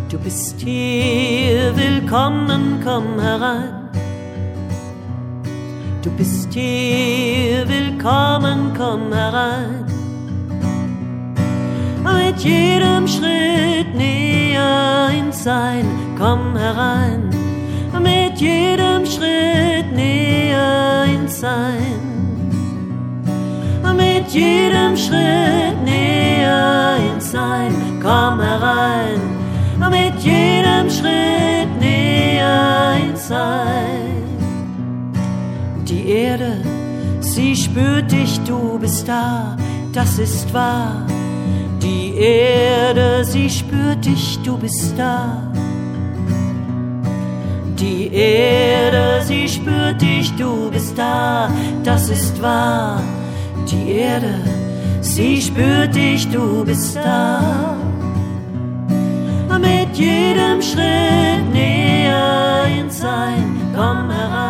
Du bist hier, willkommen, komm herein. Du bist hier, willkommen, komm herein. Mit jedem Schritt näher ins Sein, komm herein. Mit jedem Schritt näher ins Sein. Mit jedem Schritt näher ins Sein, komm herein. Mit jedem Schritt näher ins Sein. Die Erde, sie spürt dich, du bist da, das ist wahr. Die Erde, sie spürt dich, du bist da. Die Erde, sie spürt dich, du bist da, das ist wahr. Die Erde, sie spürt dich, du bist da. Mit jedem Schritt näher ins Sein, komm herein.